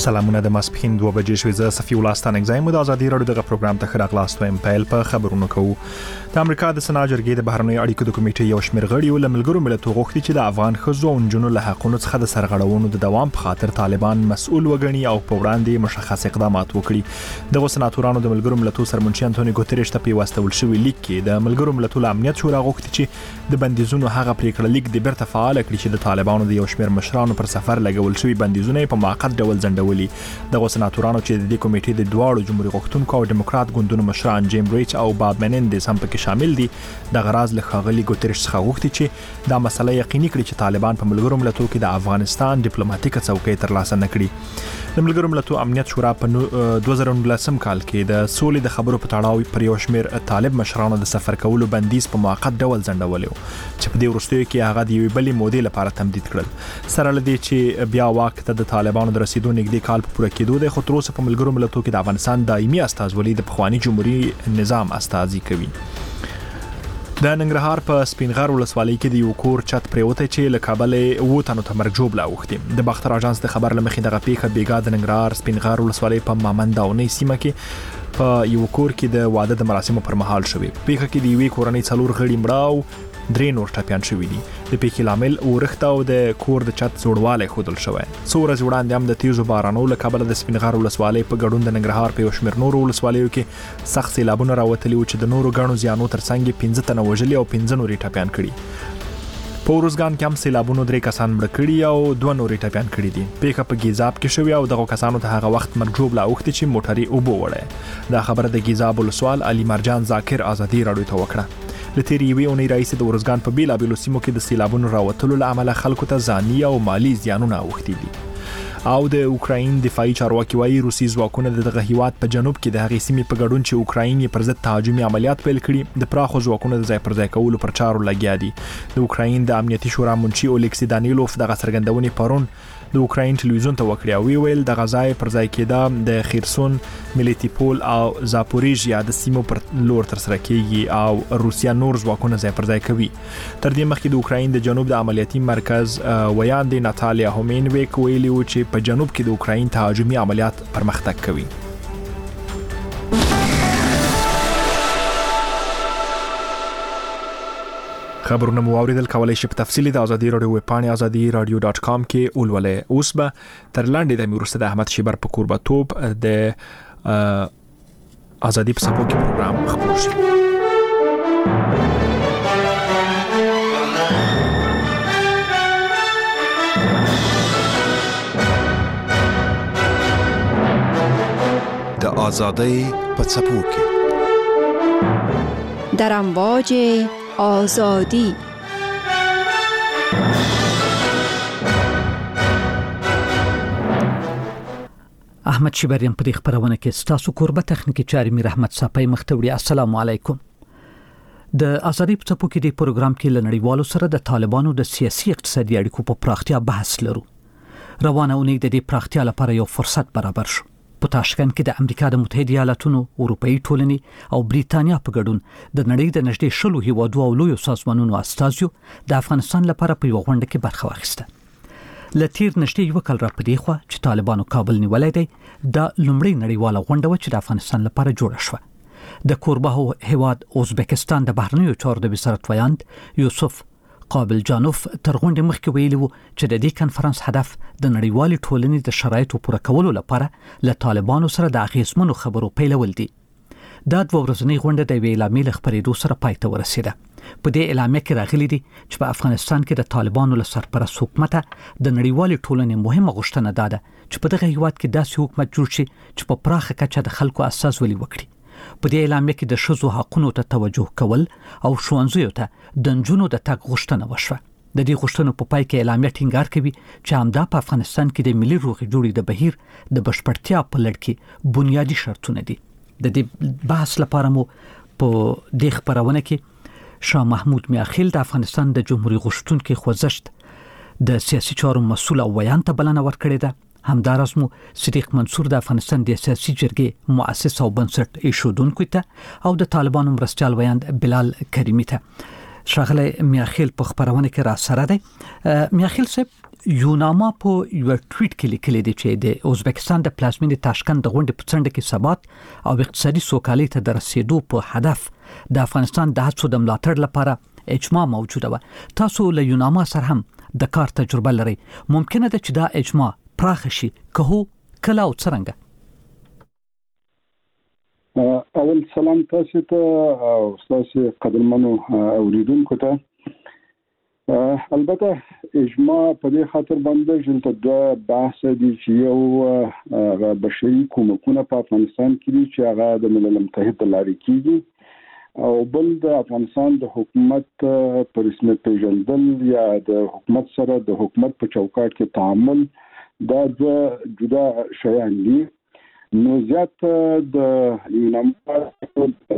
سلامونه د ماسپخین 2 بجې شوې زه صفي الله ستانک زایم د ازادي رادیو دغه پروګرام ته خراغ لاستوم پیل په خبرونو کوو. د امریکا د سنا جرګې د بهرنی اړیکو د کمیټې یو شمېر غړي ول ملګرو ملتونو غوښتي چې د افغان ښځو او نجونو له حقوقو څخه د سرغړونو د دوام په خاطر طالبان مسؤل وګڼي او په وړاندې مشخص اقدامات وکړي. د سناتورانو د ملګرو ملتونو سرمنشي انټونی ګوتریش ته پیوستول شوی لیک کې د ملګرو ملتونو امنیت شورا غوښتي چې د بندیزونو هغه پریکړه لیک د بیرته فعال کړي چې د طالبانو د یو شمېر مشرانو پر سفر لګول شوی بندیزونه په موقت ډول ځنډولي. د سناتورانو چې د کمیټې د دواړو جمهوریت غوښتونکو او ډیموکرات ګوندونو مشران جیم ریچ او باب منندز هم پکې شامل دي. د غراض له ښاغلي ګوتریش څخه غوښتي چې دا مسله یقیني کړي چې طالبان په ملګرو ملتونو کې د افغانستان ډیپلوماټیکه څوکۍ ترلاسه نه کړي. د ملګرو ملتونو امنیت شورا په 2019 کال کې د سولې د خبرو په تړاو پر یو شمېر طالب مشرانو د سفر کولو بندیز په موقت ډول ځنډولی چې په دې وروستیو کې هغه د یوې بلې مودې لپاره تمدید کړل. سره له دې چې بیا واک ته د طالبانو د رسیدو نږدې کال په پوره کېدو د خو تر اوسه په ملګرو ملتونو کې د افغانستان دایمي استازولي د پخوانی جمهوریت نظام استازي کوي. د ننګرهار په سپینغر ولسوالۍ کې د یو کور چت پریوته چې له کابل و تنو ته مرګ جوړ لاوختي. د باختر اژانس د خبر لمخې دغه پیښه بیګا د ننګرهار سپینغر ولسوالۍ په مامنداونۍ سیمه کې په یو کور کې د واده د مراسمو پر مهال شوې. پیښه کې د یوې کورنۍ 4 غړي مړاو 3 نور ټپيان شوي دي. د پیښې لامل ورښت او د کور د چت زوړوالی ښودل شوی. څو ورځې وړاندې هم د تیزو بارانو له کبله د سپینغر ولسوالۍ په ګډون د ننګرهار په یو شمېر نورو ولسوالیو کې سخت سیلابونه راوتلي وو چې د نورو ګڼو زیانو ترڅنګ 15 تنه وژلي او 15 نورې ټپيان کړي. په ورزګان کې هم سیلابونو 3 کسان مړه کړي او 2 نورې ټپيان کړي دي. پیښه په ګیزاب کې شوې او دغه کسانو ته هغه وخت مرګ جوړ لاوختي چې موټرې اوبو وړه. دا خبره د ګیزاب ولسوال علي مرجان ذاکر ازادي راډیو ته وکړه. د تیری یوې اونۍ رئیس د ورزګان په بیلابیلو سیمو کې د سیلابونو راوتلو له امله خلکو ته ځاني او مالی زیانونه اوښتي دي. او د اوکراین دفاعي چارواکي وايي روسي ځواکونه دغه هیواد په جنوب کې د هغې سیمې په ګډون چې اوکراین یې پر ضد تهاجمي عملیات پیل کړي د پراخو ځواکونو د ځای پر ځای کولو پر چارو لګیا دي. د اوکراین د امنیتي شورا منشي اولیکسی دانیلوف دغه څرګندونې پرون د اوکراین ټلویزیون ته وکړه او ویل د غزای پر ځای کېده د خیرسون ملیتیپول او زاپوریژیا د سیمو پر لور تر سره کېږي او روسیا نور ځواکونه ځای پر ځای کوي. تر دې مخکې د اوکراین د جنوب د عملیاتي مرکز ویاندې ناتالیا هومینویک ویلي و چې په جنوب کې د اوکراین تهاجمي عملیات پرمختګ کوي. خبرونه مو اوریدل، کولای شئ په تفصیلی د ازادي رادیو ویب پاڼې azadi-radio.com کې ولولئ. اوس به تر لاندې د میروست د احمد شیبر په کوربتوب د ازادي په سپو کې پروګرام خبرو شي. د ازادۍ په سپو کې در امواج آزادی. احمد شیبریم په دې خبرونه کې ستاسو کوربه تخنیکی چاري میر احمد صاحب مختوړي. السلام علیکم. د ازادي په څپو کې د پروګرام کې لنړیوالو سره د طالبانو د سیاسي اقتصادي اړیکو په پراختیا بحث لرو. روانه اونۍ د دې پراختیا لپاره یو فرصت برابر شو. په تاشکند کې د امریکا د متحده ایالاتونو، اروپאי ټولنې او بریتانیا په ګډون د نړۍ د نږدې 10 هیوادو او لویو سازمانونو استازیو د افغانستان لپاره په یو غونډه کې برخه واخیسته. لتیر نږدې یو کال را پدې خو چې طالبانو کابل نیولای دی د لومړی نړیواله غونډه و چې د افغانستان لپاره جوړه شوه. د کوربه هیواد ازبکستان د بهرنیو چارو د وزارت ویاند یوسف قابل جانوف تر غونډې مخکې ویلي وو چې د دې کنفرانس هدف د نړیوالې ټولنې د شرایطو پوره کولو لپاره له طالبانو سره د اغیزمنو خبرو پیلول دي. دا 2 ورځنۍ غونډه د ویلا میل خبرېدو سره پای ته ورسیده. په دې اعلامیه کې راغلي دي چې په افغانستان کې د طالبانو له سرپرست حکومت د نړیوالې ټولنې مهمه غوښتنه ده چې په دغه هیواد کې داسې حکومت جوړ شي چې په پراخه کچه د خلکو استازولي وکړي. په دې اعلامیه کې د ښځو حقوقو ته توجه کول او ښوونځیو ته د نجونو د تګ غوښتنه وشوه. د دې غوښتنو په پای کې اعلامیه ټینګار کوي چې همدا په افغانستان کې د ملي روغې جوړې د بهیر د بشپړتیا په لړ کې بنیادی شرطونه دي. د دې بحث لپاره مو په دې خبرونه کې شاه محمود میاخیل د افغانستان د جمهوریت غوښتونکو خوځښت د سیاسي چارو مسؤل او ویان ته بلنه ورکړې ده. همدارس مو صدیق منصور د افغانستان د سیاسي جرګې مؤسس او بنسټ ایښودونکو ته او د طالبانو مرستيال ویاند بلال کریمی ته. شاغله میاخیل په خبرونه کې را سره دی. میاخیل صاحب یوناما په یو ټویټ کې لیکلي دی چې د ازبکستان د پلازمینې تاشکند د غونډې په څنډه کې ثبات او اقتصادي سوکالۍ ته د رسیدو په هدف د افغانستان د هڅو د ملاتړ لپاره اجماع موجوده و. تاسو له یوناما سره هم د کار تجربه لرئ. ممکنه ده چې دا اجماع پراخ شي که هو کله او څرنګه؟ اول سلام تاسو ته او تاسو قدرمنو اوریدونکو ته. البته اجماع په دې خاطر باندې چې د بحث دي چې یو بشري کومکونه په افغانستان کې دي چې هغه د ملل متحد لارې کیږي او بل د افغانستان د حکومت پر رسمیت پیژندل یا د حکومت سره د حکومت په چوکاټ کې تعامل دا د جدا شیان دي. نو زیات د یوناما